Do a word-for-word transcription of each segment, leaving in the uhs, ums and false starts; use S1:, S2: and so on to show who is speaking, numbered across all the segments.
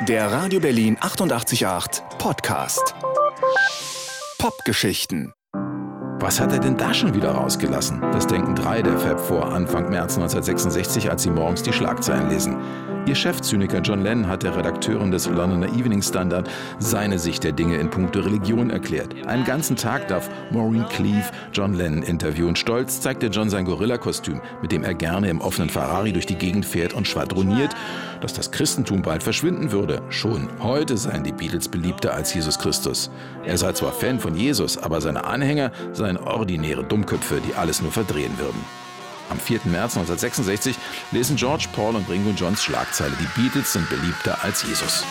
S1: Der Radio Berlin achtundachtzig Komma acht Podcast. Popgeschichten.
S2: Was hat er denn da schon wieder rausgelassen? Das denken drei der Fab Four Anfang März neunzehnhundertsechsundsechzig, als sie morgens die Schlagzeilen lesen. Ihr Chefzyniker John Lennon hat der Redakteurin des Londoner Evening Standard seine Sicht der Dinge in puncto Religion erklärt. Einen ganzen Tag darf Maureen Cleave John Lennon interviewen. Stolz zeigte John sein Gorilla-Kostüm, mit dem er gerne im offenen Ferrari durch die Gegend fährt und schwadroniert, dass das Christentum bald verschwinden würde. Schon heute seien die Beatles beliebter als Jesus Christus. Er sei zwar Fan von Jesus, aber seine Anhänger seien ordinäre Dummköpfe, die alles nur verdrehen würden. Am vierten März neunzehnhundertsechsundsechzig lesen George, Paul und Ringo Johns Schlagzeile: Die Beatles sind beliebter als Jesus.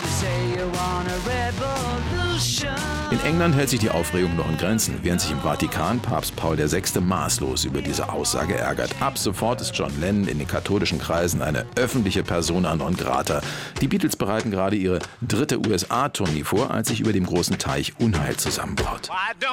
S2: In England hält sich die Aufregung noch in Grenzen, während sich im Vatikan Papst Paul der Sechste maßlos über diese Aussage ärgert. Ab sofort ist John Lennon in den katholischen Kreisen eine öffentliche Persona non grata. Die Beatles bereiten gerade ihre dritte U S A-Tournee vor, als sich über dem großen Teich Unheil zusammenbraut.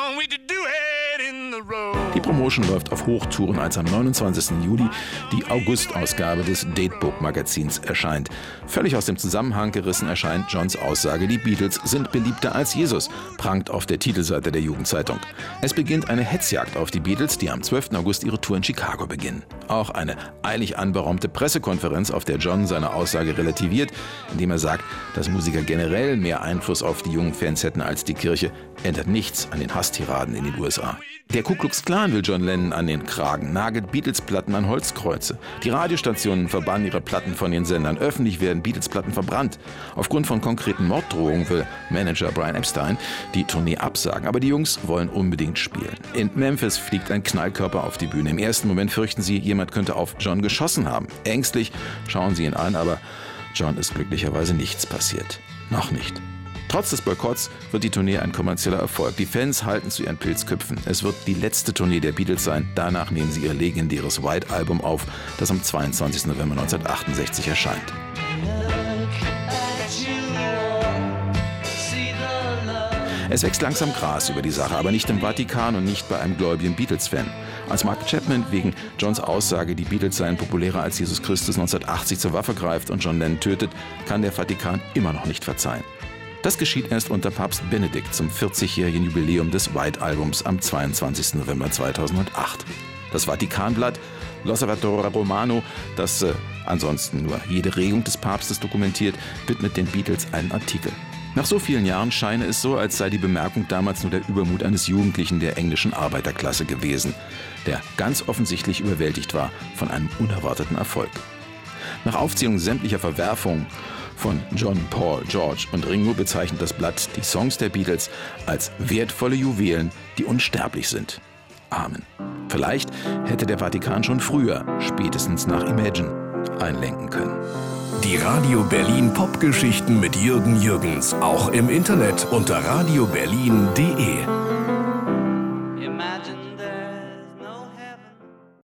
S2: Die Promotion läuft auf Hochtouren, als am neunundzwanzigsten Juli die August-Ausgabe des Datebook-Magazins erscheint. Völlig aus dem Zusammenhang gerissen erscheint Johns Aussage, die Beatles sind beliebter als Jesus, prangt auf der Titelseite der Jugendzeitung. Es beginnt eine Hetzjagd auf die Beatles, die am zwölften August ihre Tour in Chicago beginnen. Auch eine eilig anberaumte Pressekonferenz, auf der John seine Aussage relativiert, indem er sagt, dass Musiker generell mehr Einfluss auf die jungen Fans hätten als die Kirche, ändert nichts an den Hasstiraden in den U S A. Der Ku Klux Klan will John Lennon an den Kragen, nagelt Beatles-Platten an Holzkreuze. Die Radiostationen verbannen ihre Platten von den Sendern. Öffentlich werden Beatles-Platten verbrannt. Aufgrund von konkreten Morddrohungen will Manager Brian Epstein die Tournee absagen. Aber die Jungs wollen unbedingt spielen. In Memphis fliegt ein Knallkörper auf die Bühne. Im ersten Moment fürchten sie, jemand könnte auf John geschossen haben. Ängstlich schauen sie ihn an, aber John ist glücklicherweise nichts passiert. Noch nicht. Trotz des Boykotts wird die Tournee ein kommerzieller Erfolg. Die Fans halten zu ihren Pilzköpfen. Es wird die letzte Tournee der Beatles sein. Danach nehmen sie ihr legendäres White Album auf, das am zweiundzwanzigsten November neunzehnhundertachtundsechzig erscheint. Es wächst langsam Gras über die Sache, aber nicht im Vatikan und nicht bei einem gläubigen Beatles-Fan. Als Mark Chapman wegen Johns Aussage, die Beatles seien populärer als Jesus Christus, neunzehnhundertachtzig zur Waffe greift und John Lennon tötet, kann der Vatikan immer noch nicht verzeihen. Das geschieht erst unter Papst Benedikt zum vierzigjährigen Jubiläum des White-Albums am zweiundzwanzigsten November zweitausendacht. Das Vatikanblatt L'Osservatore Romano, das äh, ansonsten nur jede Regung des Papstes dokumentiert, widmet den Beatles einen Artikel. Nach so vielen Jahren scheine es so, als sei die Bemerkung damals nur der Übermut eines Jugendlichen der englischen Arbeiterklasse gewesen, der ganz offensichtlich überwältigt war von einem unerwarteten Erfolg. Nach Aufzählung sämtlicher Verwerfungen von John, Paul, George und Ringo bezeichnet das Blatt die Songs der Beatles als wertvolle Juwelen, die unsterblich sind. Amen. Vielleicht hätte der Vatikan schon früher, spätestens nach Imagine, einlenken können.
S3: Die Radio Berlin Popgeschichten mit Jürgen Jürgens, auch im Internet unter radio berlin punkt de.